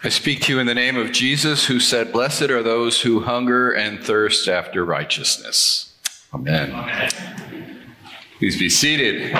I speak to you in the name of Jesus, who said, "Blessed are those who hunger and thirst after righteousness." Amen. Amen. Please be seated.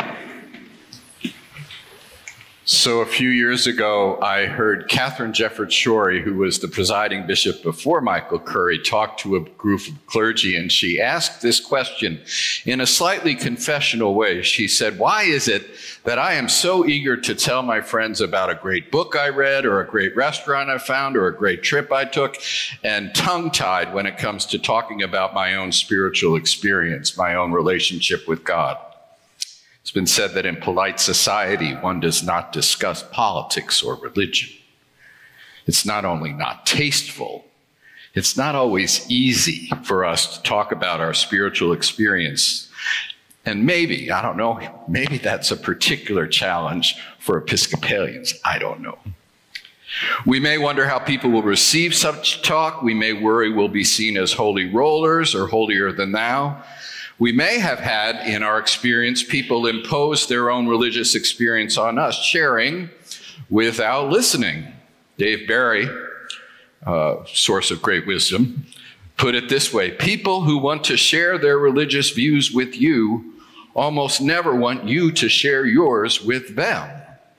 So a few years ago, I heard Catherine Jefferts Schori, who was the presiding bishop before Michael Curry, talk to a group of clergy, and she asked this question in a slightly confessional way. She said, "Why is it that I am so eager to tell my friends about a great book I read, or a great restaurant I found, or a great trip I took, and tongue-tied when it comes to talking about my own spiritual experience, my own relationship with God?" It's been said that in polite society, one does not discuss politics or religion. It's not only not tasteful, it's not always easy for us to talk about our spiritual experience. And maybe, I don't know, maybe that's a particular challenge for Episcopalians. I don't know. We may wonder how people will receive such talk. We may worry we'll be seen as holy rollers or holier than thou. We may have had, in our experience, people impose their own religious experience on us, sharing without listening. Dave Barry, source of great wisdom, put it this way: people who want to share their religious views with you almost never want you to share yours with them.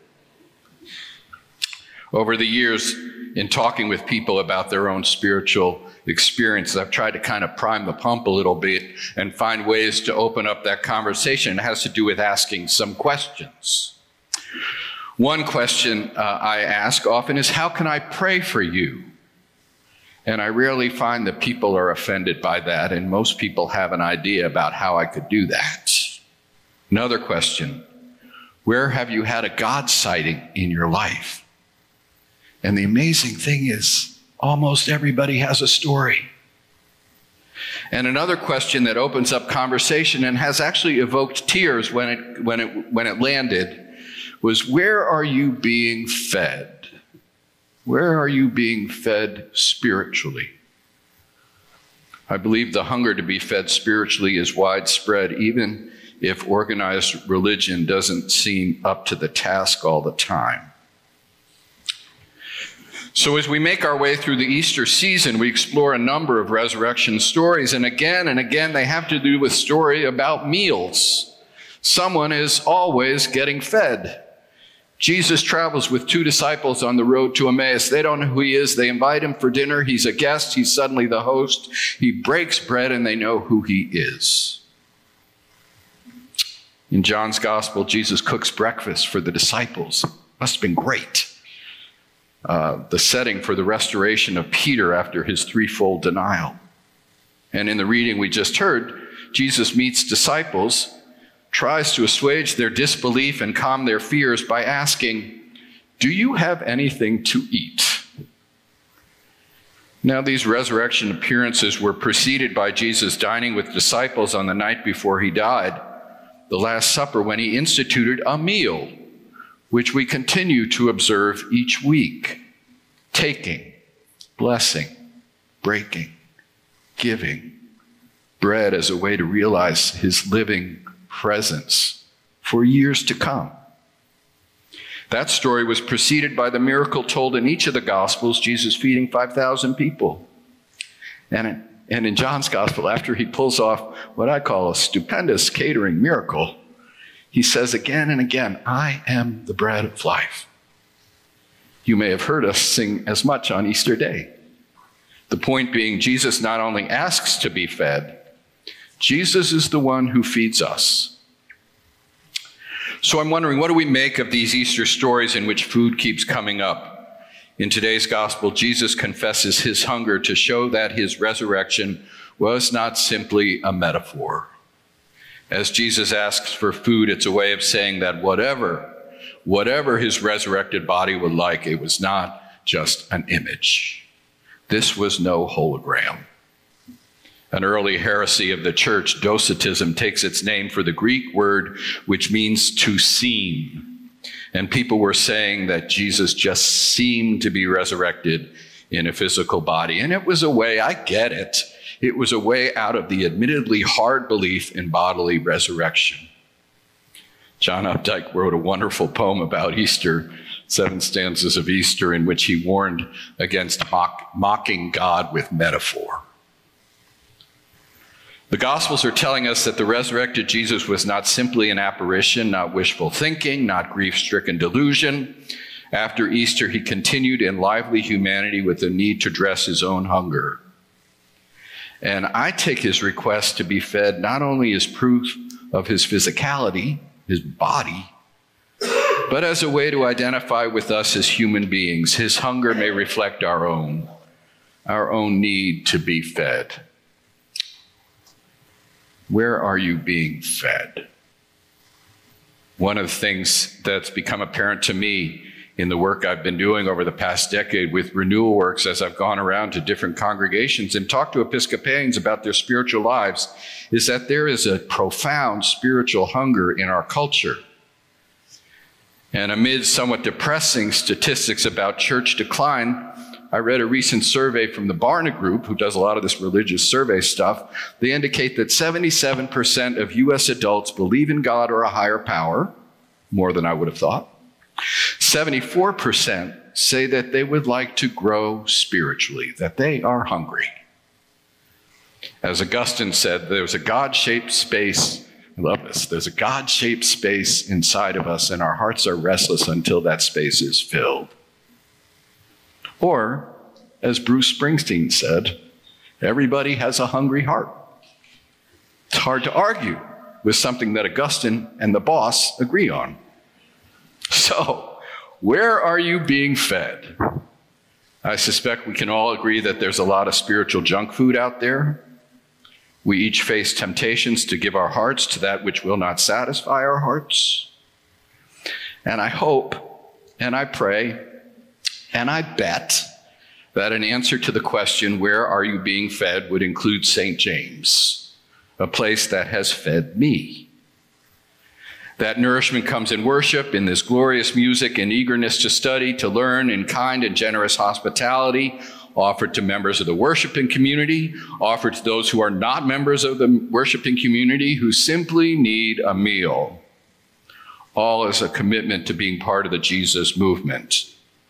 Over the years, in talking with people about their own spiritual experiences, I've tried to kind of prime the pump a little bit and find ways to open up that conversation. It has to do with asking some questions. One question I ask often is, how can I pray for you? And I rarely find that people are offended by that, and most people have an idea about how I could do that. Another question: where have you had a God sighting in your life? And the amazing thing is, almost everybody has a story. And another question that opens up conversation and has actually evoked tears when it landed was, where are you being fed? Where are you being fed spiritually? I believe the hunger to be fed spiritually is widespread, even if organized religion doesn't seem up to the task all the time. So as we make our way through the Easter season, we explore a number of resurrection stories, and again they have to do with story about meals. Someone is always getting fed. Jesus travels with two disciples on the road to Emmaus. They don't know who he is. They invite him for dinner. He's a guest. He's suddenly the host. He breaks bread, and they know who he is. In John's Gospel, Jesus cooks breakfast for the disciples. Must have been great. The setting for the restoration of Peter after his threefold denial. And in the reading we just heard, Jesus meets disciples, tries to assuage their disbelief and calm their fears by asking, "Do you have anything to eat?" Now, these resurrection appearances were preceded by Jesus dining with disciples on the night before he died, the Last Supper, when he instituted a meal, which we continue to observe each week: taking, blessing, breaking, giving bread as a way to realize his living presence for years to come. That story was preceded by the miracle told in each of the Gospels, Jesus feeding 5,000 people. And in John's Gospel, after he pulls off what I call a stupendous catering miracle, he says again and again, "I am the bread of life." You may have heard us sing as much on Easter Day. The point being, Jesus not only asks to be fed, Jesus is the one who feeds us. So I'm wondering, what do we make of these Easter stories in which food keeps coming up? In today's gospel, Jesus confesses his hunger to show that his resurrection was not simply a metaphor. As Jesus asks for food, it's a way of saying that whatever his resurrected body would like, it was not just an image. This was no hologram. An early heresy of the church, Docetism, takes its name for the Greek word which means to seem. And people were saying that Jesus just seemed to be resurrected in a physical body. And it was a way, I get it, it was a way out of the admittedly hard belief in bodily resurrection. John Updike wrote a wonderful poem about Easter 7 stanzas of Easter in which he warned against mocking God with metaphor. The Gospels are telling us that the resurrected Jesus was not simply an apparition, not wishful thinking, not grief-stricken delusion. After Easter, he continued in lively humanity with the need to dress his own hunger. And I take his request to be fed not only as proof of his physicality, his body, but as a way to identify with us as human beings. His hunger may reflect our own need to be fed. Where are you being fed? One of the things that's become apparent to me in the work I've been doing over the past decade with Renewal Works, as I've gone around to different congregations and talked to Episcopalians about their spiritual lives, is that there is a profound spiritual hunger in our culture. And amid somewhat depressing statistics about church decline, I read a recent survey from the Barna Group, who does a lot of this religious survey stuff. They indicate that 77% of U.S. adults believe in God or a higher power, more than I would have thought. 74% say that they would like to grow spiritually, that they are hungry. As Augustine said, there's a God-shaped space. I love this. There's a God-shaped space inside of us, and our hearts are restless until that space is filled. Or, as Bruce Springsteen said, everybody has a hungry heart. It's hard to argue with something that Augustine and the boss agree on. So, where are you being fed? I suspect we can all agree that there's a lot of spiritual junk food out there. We each face temptations to give our hearts to that which will not satisfy our hearts. And I hope, and I pray, and I bet that an answer to the question, where are you being fed, would include St. James, a place that has fed me. That nourishment comes in worship, in this glorious music and eagerness to study, to learn, in kind and generous hospitality, offered to members of the worshiping community, offered to those who are not members of the worshiping community, who simply need a meal. All as a commitment to being part of the Jesus movement.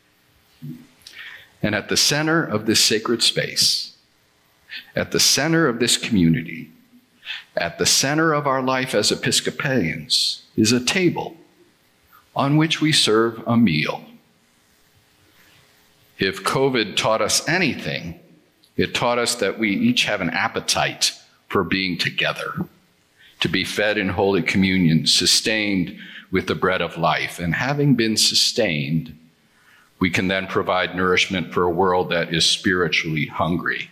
And at the center of this sacred space, at the center of this community, at the center of our life as Episcopalians, is a table on which we serve a meal. If COVID taught us anything, it taught us that we each have an appetite for being together, to be fed in Holy Communion, sustained with the bread of life. And having been sustained, we can then provide nourishment for a world that is spiritually hungry.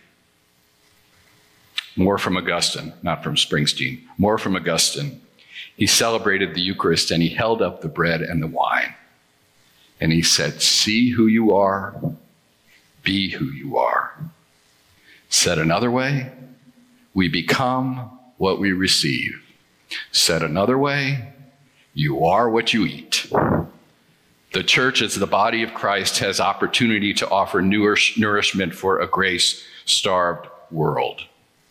More from Augustine, not from Springsteen. More from Augustine. He celebrated the Eucharist and he held up the bread and the wine. And he said, see who you are, be who you are. Said another way, we become what we receive. Said another way, you are what you eat. The church, as the body of Christ, has opportunity to offer nourishment for a grace-starved world.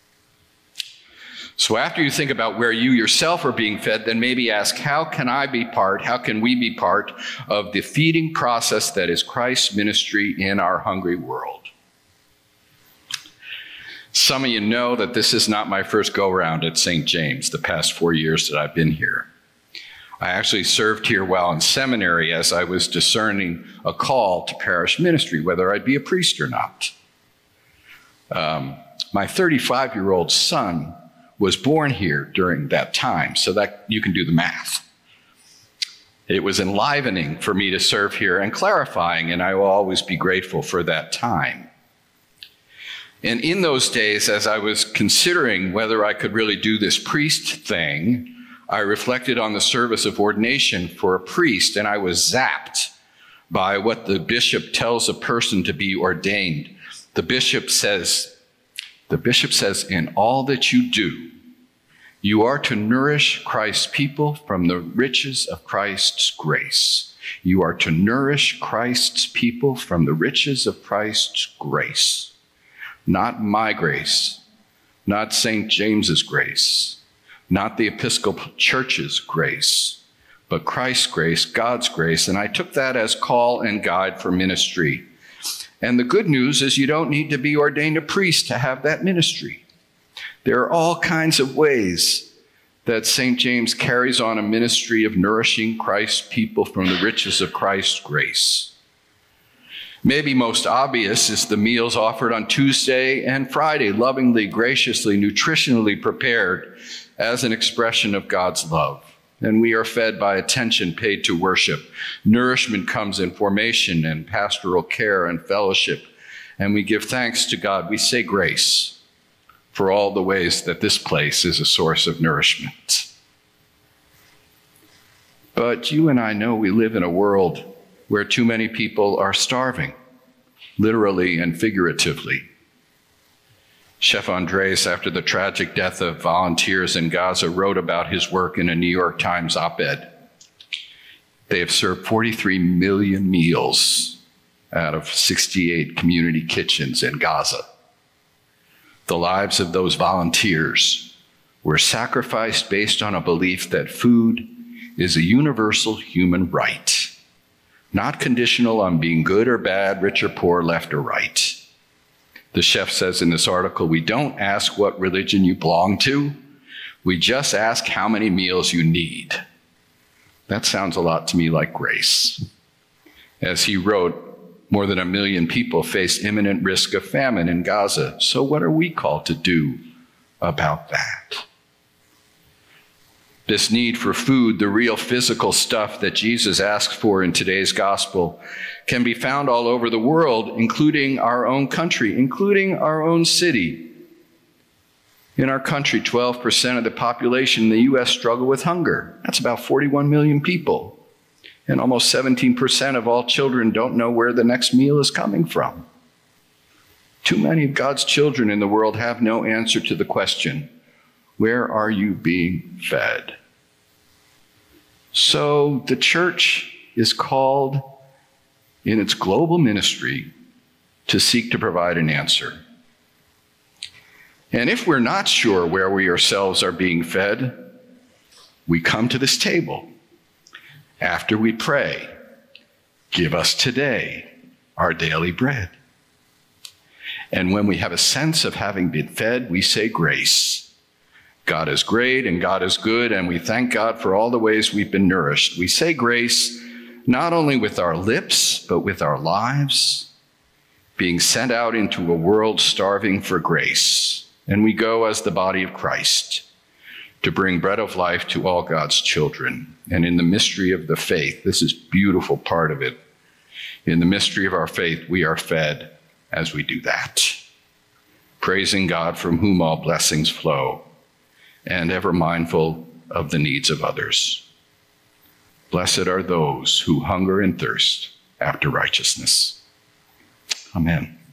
So after you think about where you yourself are being fed, then maybe ask, how can we be part of the feeding process that is Christ's ministry in our hungry world? Some of you know that this is not my first go-round at St. James, the past 4 years that I've been here. I actually served here while in seminary as I was discerning a call to parish ministry, whether I'd be a priest or not. My 35-year-old son was born here during that time, so that you can do the math. It was enlivening for me to serve here and clarifying, and I will always be grateful for that time. And in those days, as I was considering whether I could really do this priest thing, I reflected on the service of ordination for a priest, and I was zapped by what the bishop tells a person to be ordained. The bishop says, in all that you do, you are to nourish Christ's people from the riches of Christ's grace. You are to nourish Christ's people from the riches of Christ's grace. Not my grace, not St. James's grace, not the Episcopal Church's grace, but Christ's grace, God's grace. And I took that as call and guide for ministry. And the good news is you don't need to be ordained a priest to have that ministry. There are all kinds of ways that St. James carries on a ministry of nourishing Christ's people from the riches of Christ's grace. Maybe most obvious is the meals offered on Tuesday and Friday, lovingly, graciously, nutritionally prepared as an expression of God's love. And we are fed by attention paid to worship. Nourishment comes in formation and pastoral care and fellowship. And we give thanks to God. We say grace for all the ways that this place is a source of nourishment. But you and I know we live in a world where too many people are starving, literally and figuratively. Chef Andres, after the tragic death of volunteers in Gaza, wrote about his work in a New York Times op-ed. They have served 43 million meals out of 68 community kitchens in Gaza. The lives of those volunteers were sacrificed based on a belief that food is a universal human right, not conditional on being good or bad, rich or poor, left or right. The chef says in this article, we don't ask what religion you belong to. We just ask how many meals you need. That sounds a lot to me like grace. As he wrote, more than 1 million people face imminent risk of famine in Gaza. So what are we called to do about that? This need for food, the real physical stuff that Jesus asks for in today's gospel, can be found all over the world, including our own country, including our own city. In our country, 12% of the population in the U.S. struggle with hunger. That's about 41 million people. And almost 17% of all children don't know where the next meal is coming from. Too many of God's children in the world have no answer to the question, where are you being fed? So the church is called in its global ministry to seek to provide an answer. And if we're not sure where we ourselves are being fed, we come to this table. After we pray, give us today our daily bread. And when we have a sense of having been fed, we say grace. God is great and God is good, and we thank God for all the ways we've been nourished. We say grace not only with our lips, but with our lives, being sent out into a world starving for grace. And we go as the body of Christ to bring bread of life to all God's children. And in the mystery of the faith, this is a beautiful part of it. In the mystery of our faith, we are fed as we do that, praising God from whom all blessings flow, and ever mindful of the needs of others. Blessed are those who hunger and thirst after righteousness. Amen.